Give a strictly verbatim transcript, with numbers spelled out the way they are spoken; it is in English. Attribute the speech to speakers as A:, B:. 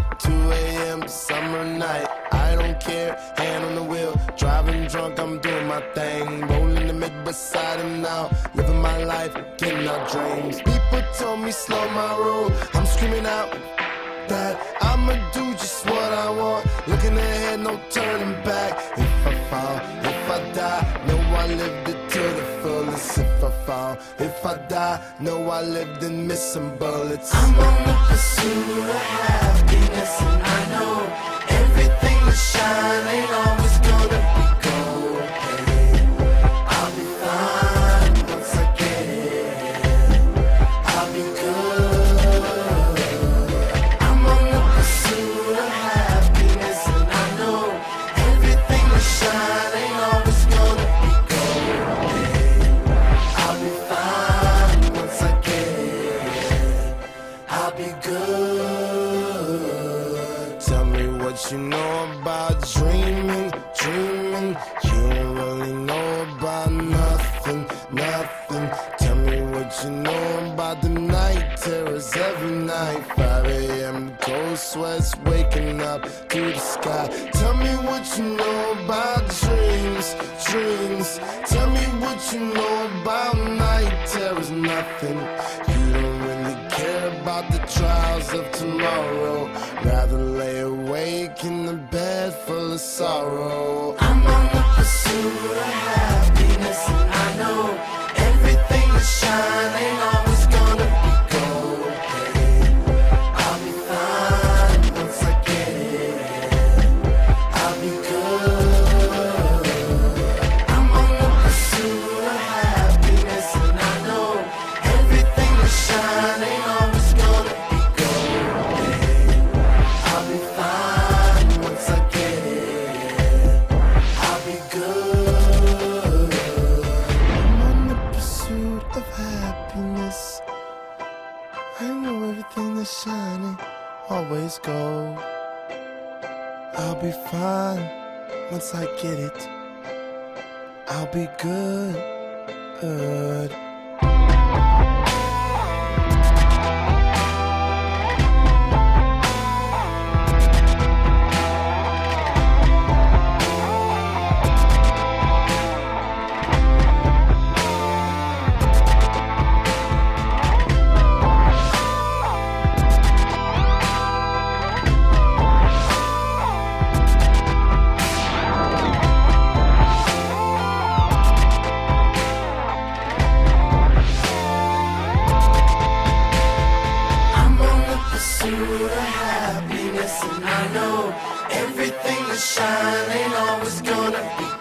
A: two A M summer night. I don't care, hand on the wheel, driving drunk, I'm doing my thing. Rolling the mid beside him now, living my life, getting our dreams. People told me slow my roll, I'm screaming out that I'ma do just what I want. Looking ahead, no turning back. If I fall, if I die, know I lived it to the fullest. If I fall, if I die, know I lived and missed some bullets.
B: I'm on the pursuit of happiness, and I know everything that shine ain't always gonna be gold. Hey, I'll be fine once I get it. I'll be good. I'm on the pursuit of happiness, and I know everything that shine ain't always gonna be gold. Hey, I'll be fine once I get it. I'll be good.
A: Tell me what you know about dreaming, dreaming. You don't really know about nothing, nothing. Tell me what you know about the night terrors every night. five A M cold sweats waking up to the sky. Tell me what you know about dreams, dreams. Tell me what you know about night terrors, nothing. You don't really care about the trials of tomorrow. Rather lay awake in the bed full of sorrow.
B: I'm on the pursuit of happiness, and I know everything that shine ain't always gonna be gold. Hey, I'll be fine once I get it. I'll be good. I'm on the pursuit of happiness, and I know everything that shine ain't always gonna be gold. Hey, I'll be fine once I get it. I'll be good.
A: I'm on the pursuit of happiness. I know everything that's shining always gold. I'll be fine once I get it. I'll be good, good.
B: I'm on the pursuit of happiness, and I know everything that shine ain't always gonna be